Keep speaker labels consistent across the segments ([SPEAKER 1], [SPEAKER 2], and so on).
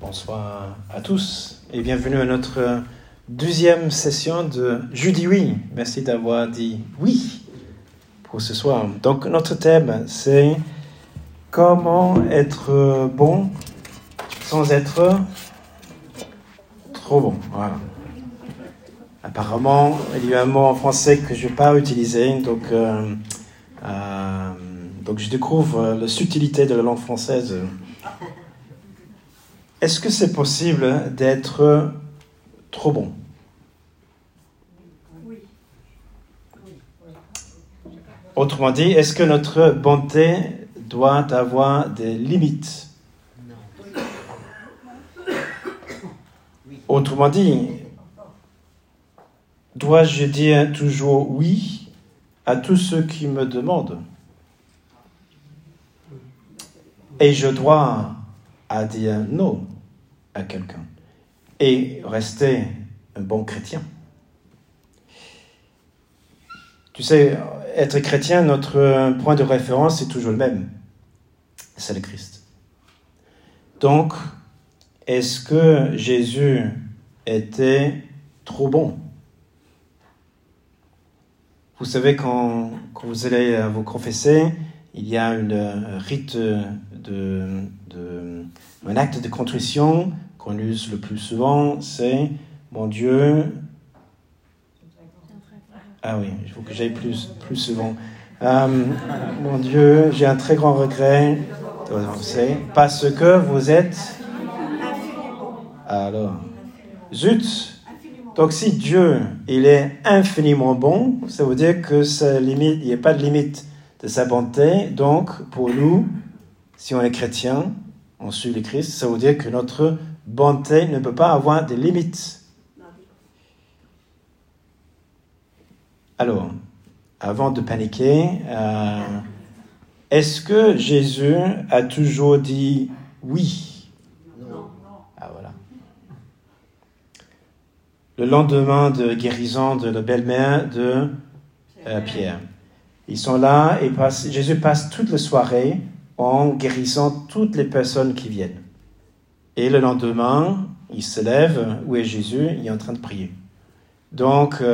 [SPEAKER 1] Bonsoir à tous et bienvenue à notre deuxième session de Jeudi Oui. Merci d'avoir dit oui pour ce soir. Donc notre thème c'est comment être bon sans être trop bon. Voilà. Apparemment, il y a un mot en français que je ne vais pas utiliser, donc je découvre la subtilité de la langue française. Est-ce que c'est possible d'être trop bon?
[SPEAKER 2] Oui.
[SPEAKER 1] Autrement dit, est-ce que notre bonté doit avoir des limites? Autrement dit, dois-je dire toujours oui à tous ceux qui me demandent? Et je dois dire non à quelqu'un et rester un bon chrétien. Tu sais, être chrétien, notre point de référence est toujours le même. C'est le Christ. Donc, est-ce que Jésus était trop bon? Vous savez, quand vous allez vous confesser, il y a un rite un acte de contrition qu'on use le plus souvent, c'est « Mon Dieu ». Ah oui, il faut que j'aille plus souvent. « Mon Dieu, j'ai un très grand regret, parce que vous êtes… » Alors, zut! Donc si Dieu, il est infiniment bon, ça veut dire que il n'y a pas de limite de sa bonté. Donc, pour nous, si on est chrétien, on suit le Christ, ça veut dire que notre bonté ne peut pas avoir de limites. Alors, avant de paniquer, est-ce que Jésus a toujours dit oui?
[SPEAKER 2] Non.
[SPEAKER 1] Ah voilà. Le lendemain de guérison de la belle-mère de Pierre, ils sont là et Jésus passe toute la soirée en guérissant toutes les personnes qui viennent. Et le lendemain, il se lève, où est Jésus? Il est en train de prier. Donc,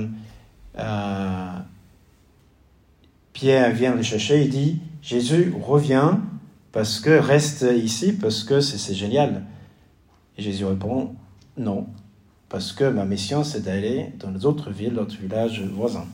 [SPEAKER 1] Pierre vient le chercher, il dit, Jésus, reviens, reste ici, parce que c'est génial. Et Jésus répond, non, parce que ma mission, c'est d'aller dans les autres villes, d'autres villages voisins.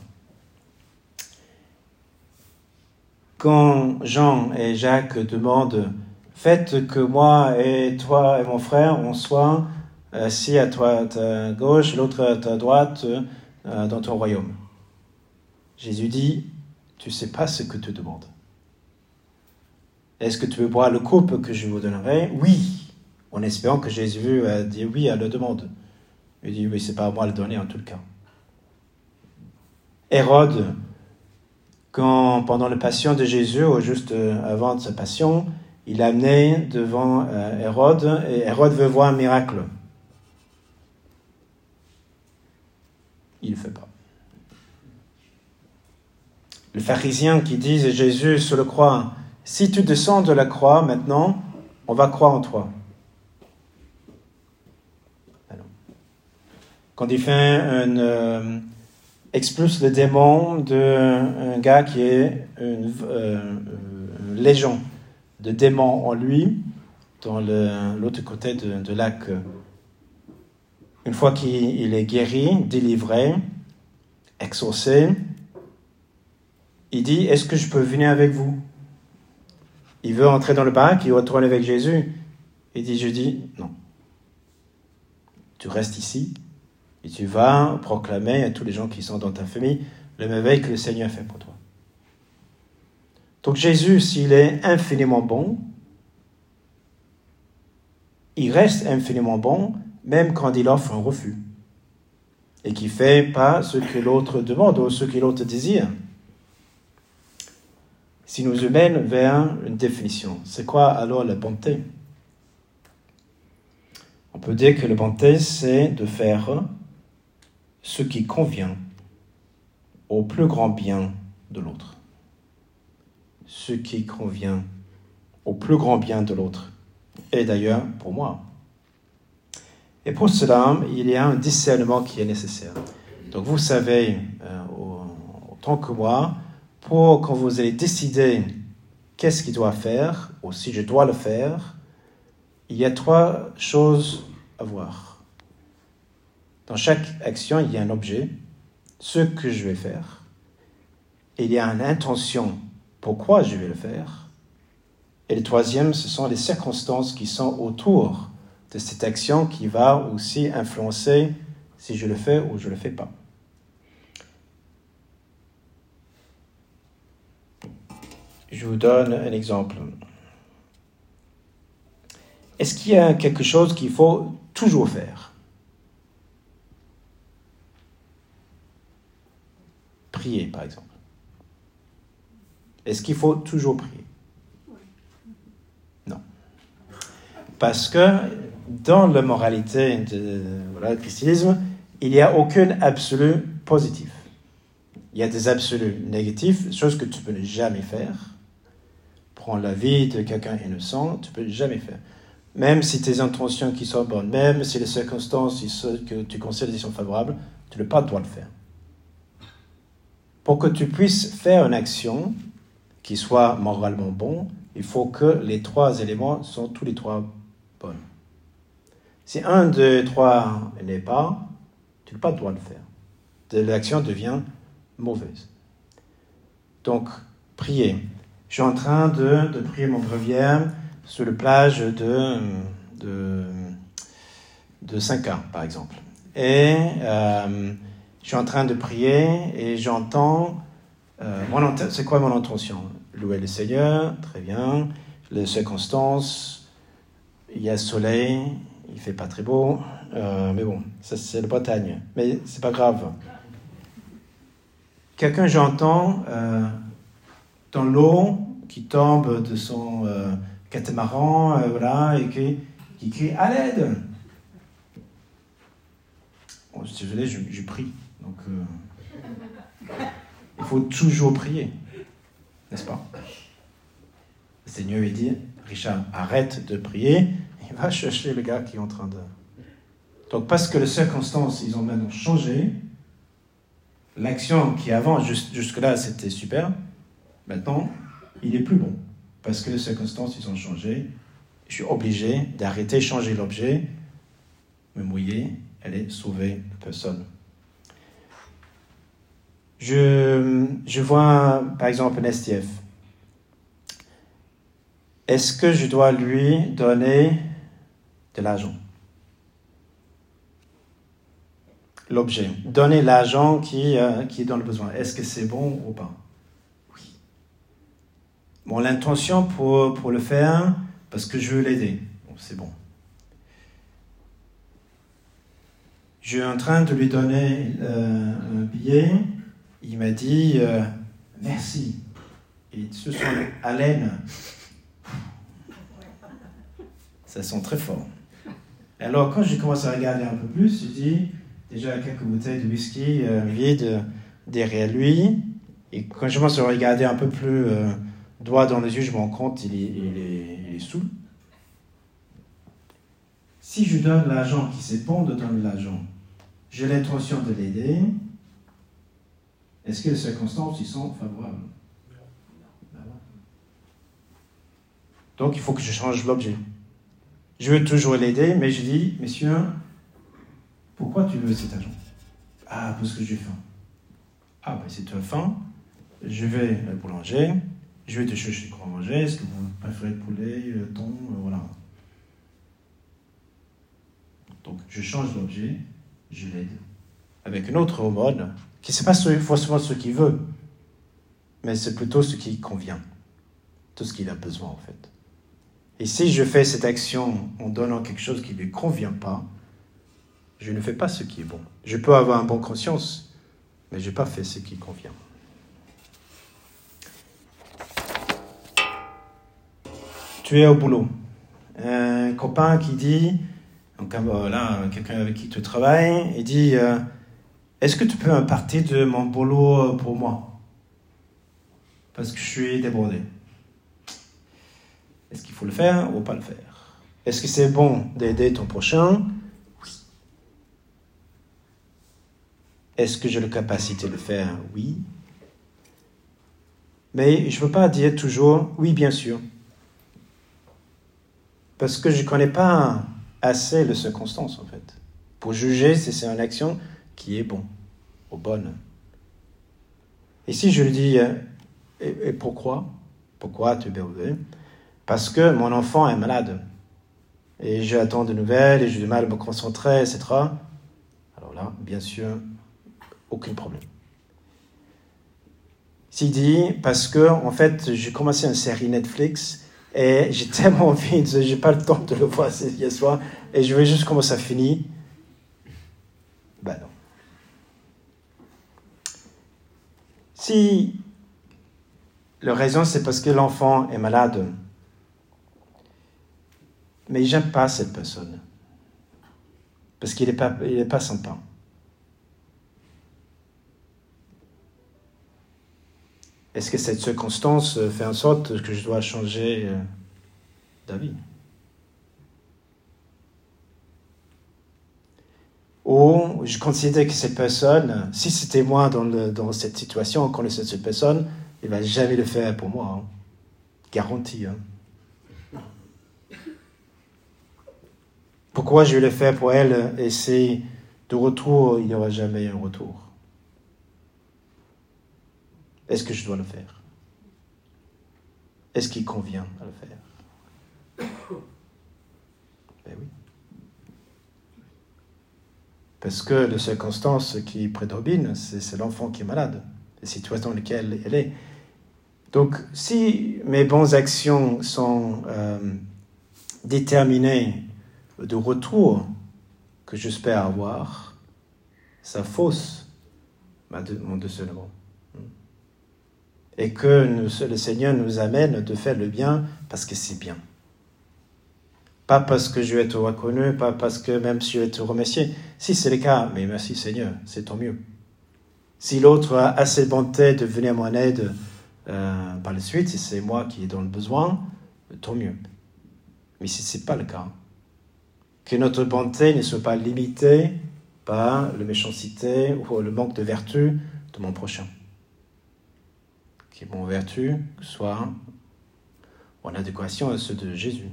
[SPEAKER 1] Quand Jean et Jacques demandent « Faites que moi et toi et mon frère, on soit assis à ta gauche, l'autre à ta droite dans ton royaume. » Jésus dit « Tu ne sais pas ce que tu demandes. Est-ce que tu veux boire le coupe que je vous donnerai? » Oui, en espérant que Jésus a dit oui à la demande. Il dit « Oui, ce n'est pas à moi de le donner en tout cas. » Hérode, pendant la passion de Jésus, ou juste avant sa passion, il l'a amené devant Hérode, et Hérode veut voir un miracle. Il ne le fait pas. Le pharisien qui dit à Jésus sur la croix, « Si tu descends de la croix maintenant, on va croire en toi. » Alors, quand il fait expulse le démon d'un gars qui est une légion de démons en lui, dans l'autre côté de lac. Une fois qu'il est guéri, délivré, exaucé, il dit, est-ce que je peux venir avec vous? Il veut entrer dans le bac, il retourne avec Jésus. Il dit, je dis, non. Tu restes ici. Et tu vas proclamer à tous les gens qui sont dans ta famille le merveille que le Seigneur a fait pour toi. Donc Jésus, s'il est infiniment bon, il reste infiniment bon, même quand il offre un refus. Et qu'il ne fait pas ce que l'autre demande ou ce que l'autre désire. S'il nous mène vers une définition, c'est quoi alors la bonté? On peut dire que la bonté, c'est de faire ce qui convient au plus grand bien de l'autre. Ce qui convient au plus grand bien de l'autre. Et d'ailleurs, pour moi, Et pour cela, il y a un discernement qui est nécessaire. Donc vous savez, autant que moi, quand vous allez décider qu'est-ce qu'il doit faire, ou si je dois le faire, il y a 3 choses à voir. Dans chaque action, il y a un objet, ce que je vais faire. Il y a une intention, pourquoi je vais le faire. Et le 3e, ce sont les circonstances qui sont autour de cette action qui va aussi influencer si je le fais ou je ne le fais pas. Je vous donne un exemple. Est-ce qu'il y a quelque chose qu'il faut toujours faire? Prier, par exemple. Est-ce qu'il faut toujours prier? Non. Parce que dans la moralité du christianisme, il n'y a aucun absolu positif. Il y a des absolus négatifs, choses que tu ne peux jamais faire. Prendre la vie de quelqu'un innocent, tu ne peux jamais faire. Même si tes intentions qui sont bonnes, même si les circonstances que tu considères sont favorables, tu n'as pas le droit de le faire. Pour que tu puisses faire une action qui soit moralement bonne, il faut que les 3 éléments sont tous les 3 bonnes. Si 1, 2, 3 n'est pas, tu n'as pas le droit de le faire. L'action devient mauvaise. Donc, prier. Je suis en train de prier mon breviaire sur la plage de 5 ans, par exemple. Et je suis en train de prier et j'entends... c'est quoi mon intention? Louer le Seigneur, très bien. Les circonstances, il y a le soleil, il ne fait pas très beau. Mais bon, ça c'est la Bretagne. Mais c'est pas grave. Quelqu'un, j'entends, dans l'eau, qui tombe de son catamaran, et qui crie « à l'aide !» Bon, je suis désolé, je prie. Donc, il faut toujours prier, n'est-ce pas? Le Seigneur il dit « Richard, arrête de prier. » Il va chercher le gars qui est en train de... Donc, parce que les circonstances, ils ont maintenant changé, l'action qui avant, jusque-là, c'était super, maintenant, il est plus bon. Parce que les circonstances, ils ont changé. Je suis obligé d'arrêter, changer l'objet, me mouiller, aller sauver la personne. Je vois, par exemple, un STF. Est-ce que je dois lui donner de l'argent? L'objet. Donner l'argent qui est dans le besoin. Est-ce que c'est bon ou pas? Oui. Bon, l'intention pour le faire, parce que je veux l'aider. Bon, c'est bon. Je suis en train de lui donner un billet. Il m'a dit merci. Et ce sont haleine. Ça sent très fort. Alors, quand je commence à regarder un peu plus, je dis déjà quelques bouteilles de whisky vides derrière lui. Et quand je commence à regarder un peu plus droit dans les yeux, je me rends compte qu'il est saoul. Si je donne l'argent, qui c'est bon de donner l'argent, j'ai l'intention de l'aider, est-ce que les circonstances y sont favorables? Donc, il faut que je change l'objet. Je veux toujours l'aider, mais je dis, monsieur, pourquoi tu veux cet argent? Ah, parce que j'ai faim. Ah, ben si tu as faim, je vais à la boulanger, je vais te chercher quoi manger, est-ce que vous préférez le poulet, le thon, voilà. Donc, je change l'objet, je l'aide. Avec une autre mode, qui n'est pas forcément ce qu'il veut, mais c'est plutôt ce qui convient, tout ce qu'il a besoin en fait. Et si je fais cette action en donnant quelque chose qui ne lui convient pas, je ne fais pas ce qui est bon. Je peux avoir une bonne conscience, mais je n'ai pas fait ce qui convient. Tu es au boulot. Un copain qui dit, donc là, quelqu'un avec qui tu travailles, il dit est-ce que tu peux me partir de mon boulot pour moi? Parce que je suis débordé. Est-ce qu'il faut le faire ou pas le faire? Est-ce que c'est bon d'aider ton prochain? Oui. Est-ce que j'ai la capacité de le faire? Oui. Mais je ne peux pas dire toujours « oui, bien sûr ». Parce que je ne connais pas assez les circonstances, en fait, pour juger si c'est une action qui est bonne ou bonne. Et si je lui dis « et pourquoi? Pourquoi tu es bervé? » Parce que mon enfant est malade. Et j'attends de nouvelles, et j'ai du mal à me concentrer, etc. Alors là, bien sûr, aucun problème. S'il dit, parce que, en fait, j'ai commencé une série Netflix, et j'ai tellement envie, j'ai pas le temps de le voir hier soir, et je veux juste comment ça finit. Ben non. Si la raison, c'est parce que l'enfant est malade, mais j'aime pas cette personne, parce qu'il est pas sympa. Est-ce que cette circonstance fait en sorte que je dois changer d'avis? Ou je considère que cette personne, si c'était moi dans cette situation, en connaissant cette personne, il ne va jamais le faire pour moi. Hein. Garantie. Hein. Pourquoi je vais le faire pour elle et c'est de retour, il n'y aura jamais un retour? Est-ce que je dois le faire? Est-ce qu'il convient à le faire? Ben oui. Parce que les circonstances qui prédominent, c'est l'enfant qui est malade, la situation dans laquelle elle est. Donc, si mes bonnes actions sont déterminées de retour que j'espère avoir, ça fausse mon discernement. Et que le Seigneur nous amène de faire le bien parce que c'est bien. Pas parce que je vais être reconnu, pas parce que même si je vais être remercié. Si c'est le cas, mais merci Seigneur, c'est tant mieux. Si l'autre a assez de bonté de venir à mon aide par la suite, si c'est moi qui est dans le besoin, tant mieux. Mais si ce n'est pas le cas, que notre bonté ne soit pas limitée par la méchanceté ou le manque de vertu de mon prochain. Que mon vertu soit en adéquation à ceux de Jésus.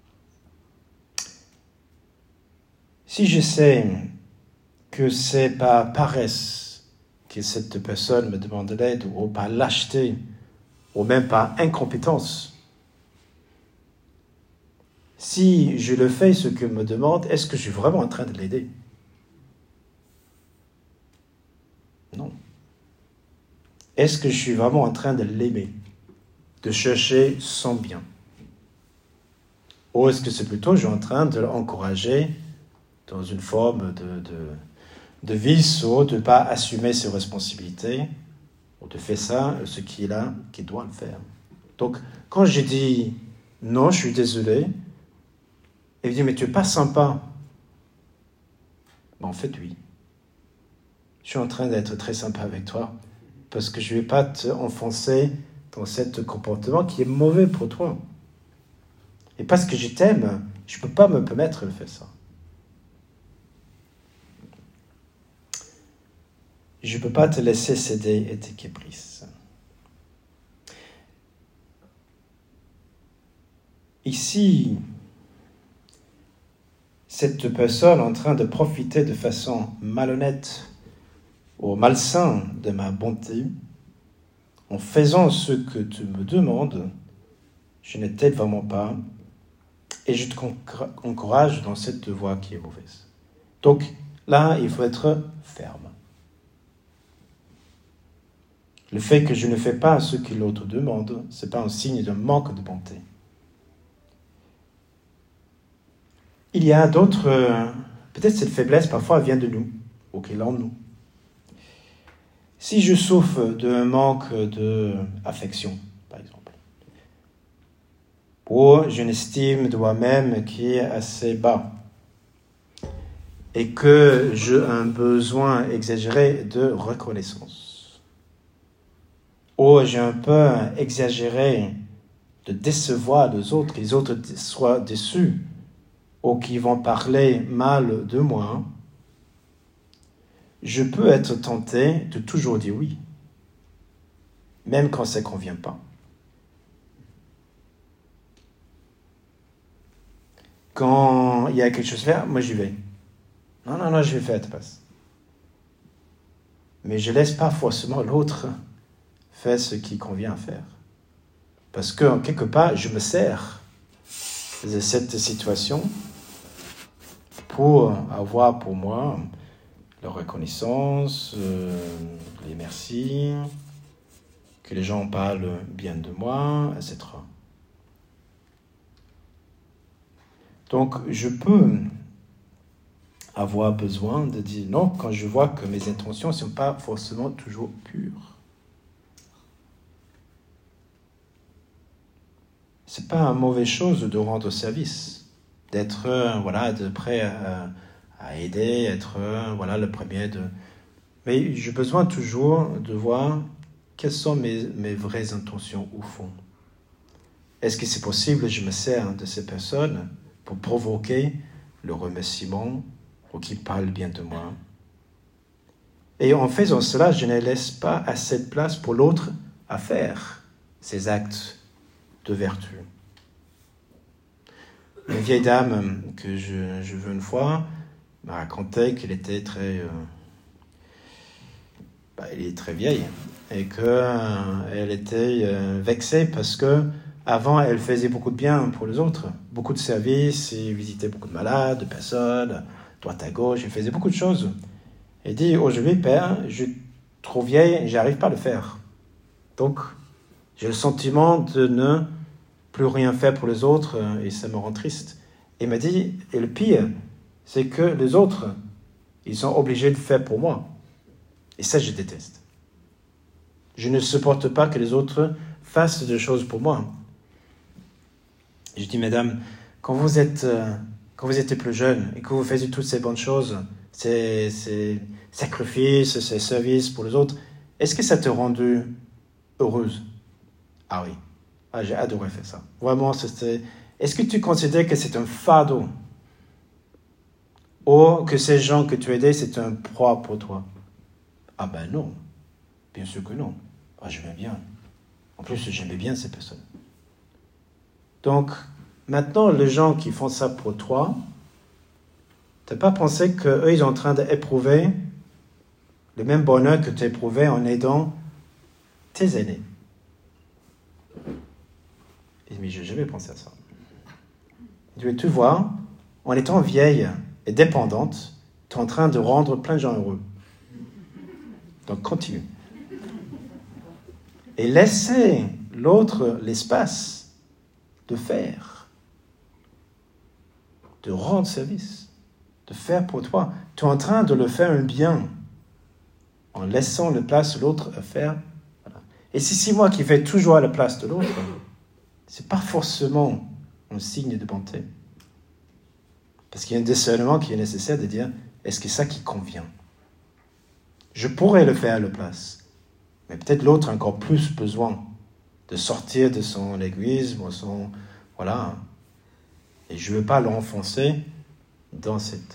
[SPEAKER 1] Si je sais que c'est par paresse que cette personne me demande l'aide, ou par lâcheté, ou même par incompétence, si je le fais ce que me demande, est-ce que je suis vraiment en train de l'aider? Non. Est-ce que je suis vraiment en train de l'aimer, de chercher son bien? Ou est-ce que c'est plutôt je suis en train de l'encourager dans une forme de vice ou de ne pas assumer ses responsabilités, ou de faire ça, ce qu'il doit le faire. Donc, quand je dis non, je suis désolé, et il dit, mais tu n'es pas sympa. Ben, en fait, oui. Je suis en train d'être très sympa avec toi, parce que je ne vais pas t'enfoncer dans ce comportement qui est mauvais pour toi. Et parce que je t'aime, je ne peux pas me permettre de faire ça. Je ne peux pas te laisser céder et te caprices. Ici, cette personne en train de profiter de façon malhonnête ou malsain de ma bonté, en faisant ce que tu me demandes, je ne t'aide vraiment pas et je t'encourage dans cette voie qui est mauvaise. Donc là, il faut être ferme. Le fait que je ne fais pas ce que l'autre demande, ce n'est pas un signe d'un manque de bonté. Il y a d'autres... peut-être cette faiblesse, parfois, vient de nous, ou qu'elle est en nous. Si je souffre d'un manque d'affection, par exemple, ou j'ai une estime de moi-même qui est assez bas, et que j'ai un besoin exagéré de reconnaissance, ou j'ai un peu exagéré de décevoir les autres soient déçus, ou qui vont parler mal de moi, je peux être tenté de toujours dire oui, même quand ça ne convient pas. Quand il y a quelque chose à faire, moi j'y vais. Non, je vais faire à ta place. Mais je ne laisse pas forcément l'autre faire ce qui convient à faire. Parce que, quelque part, je me sers de cette situation pour avoir pour moi la reconnaissance, les merci, que les gens parlent bien de moi, etc. Donc, je peux avoir besoin de dire non quand je vois que mes intentions ne sont pas forcément toujours pures. C'est pas une mauvaise chose de rendre service, d'être de prêt à aider, être le premier de. Mais j'ai besoin toujours de voir quelles sont mes vraies intentions au fond. Est-ce que c'est possible, je me sers de ces personnes pour provoquer le remerciement ou qu'ils parlent bien de moi. Et en faisant cela, je ne laisse pas assez de place pour l'autre à faire ces actes de vertu. Une vieille dame que je veux une fois m'a raconté qu'elle était elle est très vieille et qu'elle était vexée parce que avant elle faisait beaucoup de bien pour les autres, beaucoup de services, elle visitait beaucoup de malades, de personnes, droite à gauche, elle faisait beaucoup de choses. Elle dit aujourd'hui, Père, je suis trop vieille, j'arrive pas à le faire. Donc j'ai le sentiment de ne plus rien faire pour les autres et ça me rend triste. Et il m'a dit, et le pire, c'est que les autres, ils sont obligés de faire pour moi. Et ça, je déteste. Je ne supporte pas que les autres fassent des choses pour moi. Je dis, mesdames, quand vous étiez plus jeune et que vous faisiez toutes ces bonnes choses, ces sacrifices, ces services pour les autres, est-ce que ça t'a rendu heureuse? Ah oui. Ah, j'ai adoré faire ça. Vraiment, c'était. Est-ce que tu considères que c'est un fardeau? Ou que ces gens que tu aidais, c'est un poids pour toi? Ah ben non. Bien sûr que non. Ah, j'aimais bien. En plus, j'aimais bien ces personnes. Donc, maintenant, les gens qui font ça pour toi, tu n'as pas pensé qu'eux, ils sont en train d'éprouver le même bonheur que tu éprouvais en aidant tes aînés. Mais je n'ai jamais pensé à ça. Tu vois, en étant vieille et dépendante, tu es en train de rendre plein de gens heureux. Donc continue. Et laissez l'autre l'espace de faire, de rendre service, de faire pour toi. Tu es en train de le faire un bien en laissant la place de l'autre à faire. Voilà. Et si c'est moi qui fais toujours à la place de l'autre, c'est pas forcément un signe de bonté. Parce qu'il y a un discernement qui est nécessaire de dire, est-ce que c'est ça qui convient? Je pourrais le faire à la place, mais peut-être l'autre a encore plus besoin de sortir de son égoïsme, et je ne veux pas l'enfoncer dans cette.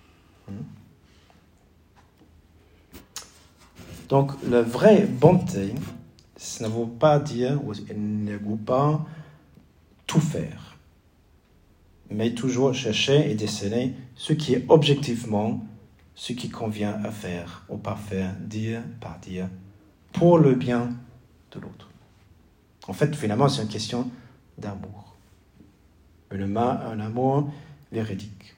[SPEAKER 1] Donc, la vraie bonté, ça ne veut pas dire, ou elle ne veut pas tout faire, mais toujours chercher et déceler ce qui est objectivement ce qui convient à faire ou pas faire, dire par dire, pour le bien de l'autre. En fait, finalement, c'est une question d'amour. Un amour véridique.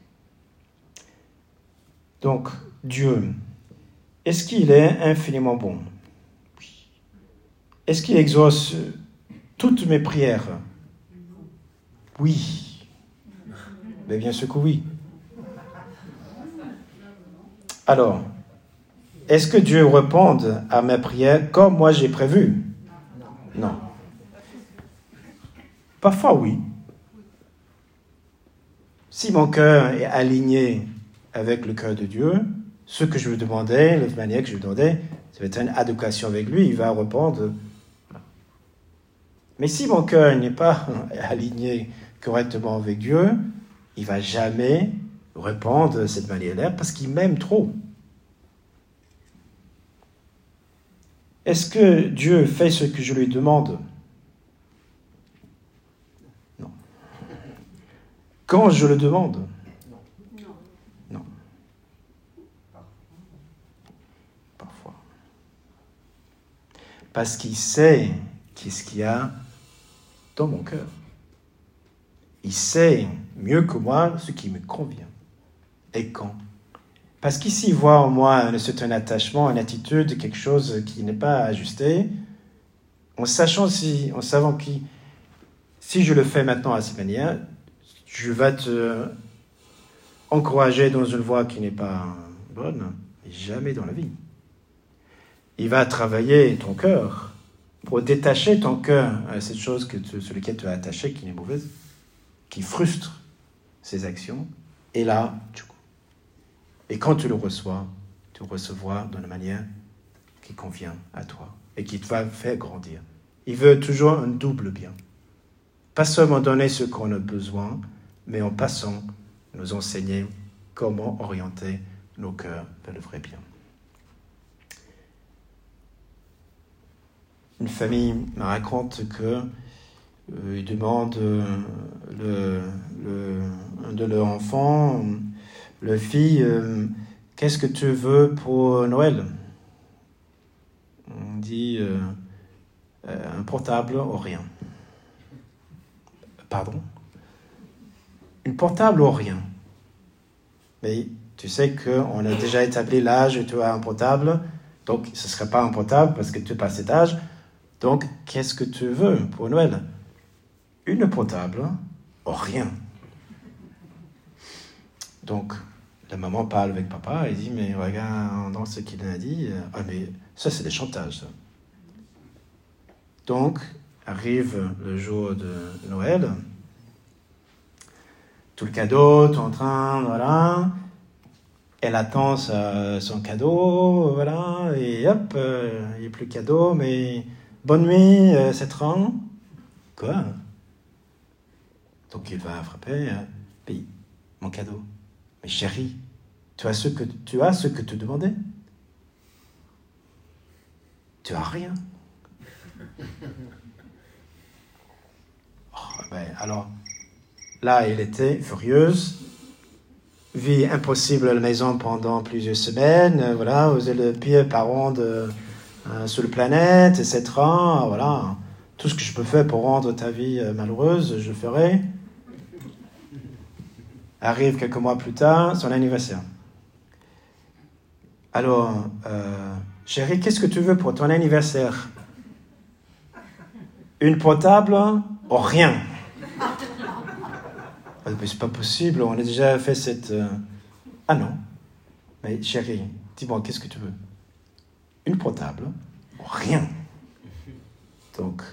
[SPEAKER 1] Donc, Dieu, est-ce qu'il est infiniment bon? Oui. Est-ce qu'il exauce toutes mes prières? Oui. Mais bien sûr que oui. Alors, est-ce que Dieu répond à mes prières comme moi j'ai prévu? Non. Parfois, oui. Si mon cœur est aligné avec le cœur de Dieu, ce que je lui demandais, la manière que je lui demandais, ça va être une adéquation avec lui, il va répondre. Mais si mon cœur n'est pas aligné correctement avec Dieu, il ne va jamais répondre de cette manière-là parce qu'il m'aime trop. Est-ce que Dieu fait ce que je lui demande? Non. Quand je le demande? Non. Parfois. Parce qu'il sait qu'est-ce qu'il y a dans mon cœur. Il sait mieux que moi ce qui me convient. Et quand? Parce qu'ici, il voit en moi un certain attachement, une attitude, quelque chose qui n'est pas ajusté, en savant que si je le fais maintenant à cette manière, je vais te encourager dans une voie qui n'est pas bonne, mais jamais dans la vie. Il va travailler ton cœur pour détacher ton cœur à cette chose sur laquelle tu es attaché, qui est mauvaise, qui frustre ses actions, et là, tu coupes. Et quand tu le reçois, tu le recevras de la manière qui convient à toi et qui te va faire grandir. Il veut toujours un double bien. Pas seulement donner ce qu'on a besoin, mais en passant, nous enseigner comment orienter nos cœurs vers le vrai bien. Une famille me raconte que il demande un de leurs enfants, le fille, qu'est-ce que tu veux pour Noël? On dit un portable ou rien. Pardon? Une portable ou rien. Mais tu sais qu'on a déjà établi l'âge où tu as un portable, donc ce ne serait pas un portable parce que tu passes cet âge. Donc, qu'est-ce que tu veux pour Noël? Une portable ou rien. Donc, la maman parle avec papa et dit, mais regarde dans ce qu'il a dit, mais ça c'est des chantages. Ça. Donc, arrive le jour de Noël, tout le cadeau, tout en train, voilà, elle attend son cadeau, voilà, et hop, il n'y a plus de cadeau, mais bonne nuit, c'est rang. Quoi? Donc il va frapper, puis mon cadeau. Mais chérie, tu as ce que tu demandais? Tu as rien. Alors, là, elle était furieuse. Vie impossible à la maison pendant plusieurs semaines. Voilà, vous êtes le pire parent sur la planète, etc. Voilà, tout ce que je peux faire pour rendre ta vie malheureuse, je ferai. Arrive quelques mois plus tard, son anniversaire. Alors, chérie, qu'est-ce que tu veux pour ton anniversaire? Une portable ou rien? Mais c'est pas possible, on a déjà fait cette... Ah non, mais chérie, dis-moi, qu'est-ce que tu veux? Une portable ou rien? Donc,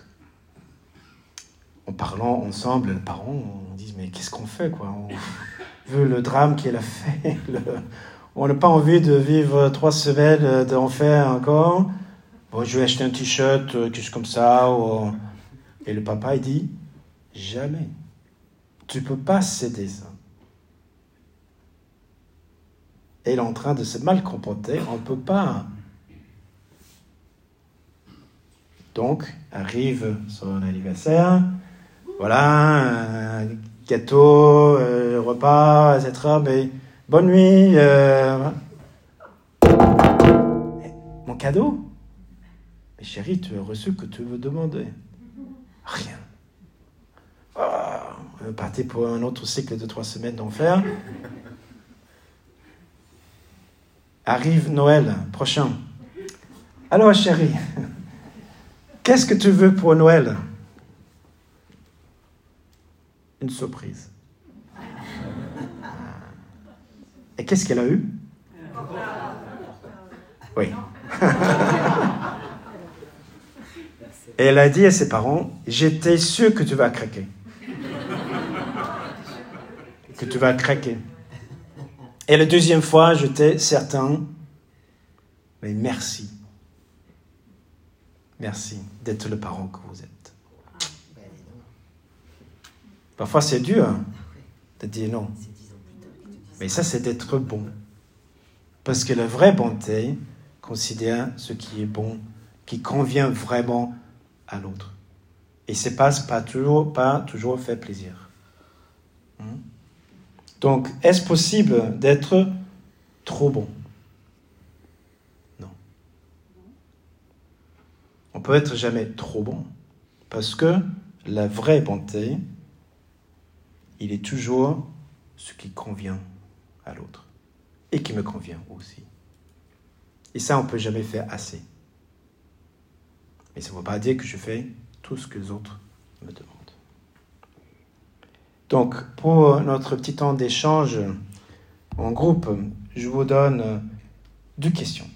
[SPEAKER 1] en parlant ensemble, les parents, on dit, mais qu'est-ce qu'on fait, quoi? Vu le drame qu'elle a fait, on n'a pas envie de vivre 3 semaines d'enfer encore. Bon, je vais acheter un t-shirt, quelque chose comme ça. Et le papa, il dit, jamais. Tu ne peux pas céder ça. Elle est en train de se mal comporter, on ne peut pas. Donc, arrive son anniversaire, voilà, gâteau, repas, etc. Mais bonne nuit. Mon cadeau? Mais chérie, tu as reçu que tu veux demander. Rien. On va partir pour un autre cycle de 3 semaines d'enfer. Arrive Noël prochain. Alors chérie, qu'est-ce que tu veux pour Noël? Une surprise. Et qu'est-ce qu'elle a eu? Oui. Et elle a dit à ses parents, j'étais sûr que tu vas craquer. Que tu vas craquer. Et la deuxième fois, j'étais certain, mais merci. Merci d'être le parent que vous êtes. Parfois, c'est dur de dire non. Mais ça, c'est d'être bon. Parce que la vraie bonté considère ce qui est bon, qui convient vraiment à l'autre. Et ce passe pas toujours fait plaisir. Donc, est-ce possible d'être trop bon? Non. On peut être jamais trop bon, parce que la vraie bonté, il est toujours ce qui convient à l'autre et qui me convient aussi. Et ça, on ne peut jamais faire assez. Mais ça ne veut pas dire que je fais tout ce que les autres me demandent. Donc, pour notre petit temps d'échange en groupe, je vous donne 2 questions.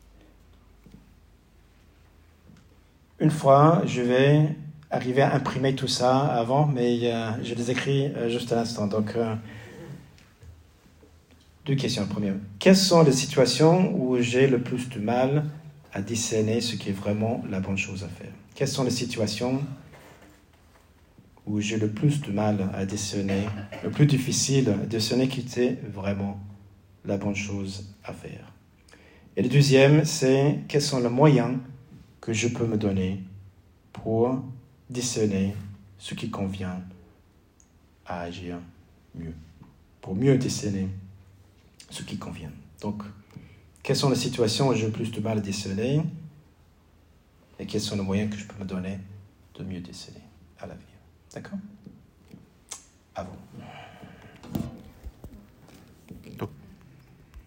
[SPEAKER 1] Une fois, je vais arriver à imprimer tout ça avant, mais je les écris juste à l'instant. Donc, 2 questions. Première, quelles sont les situations où j'ai le plus de mal à discerner ce qui est vraiment la bonne chose à faire? Quelles sont les situations où j'ai le plus de mal à discerner, le plus difficile à discerner qui était vraiment la bonne chose à faire? Et le deuxième, c'est quels sont les moyens que je peux me donner pour discerner ce qui convient à agir mieux, pour mieux discerner ce qui convient. Donc, quelles sont les situations où j'ai le plus de mal à discerner et quels sont les moyens que je peux me donner de mieux discerner à l'avenir. D'accord? À vous.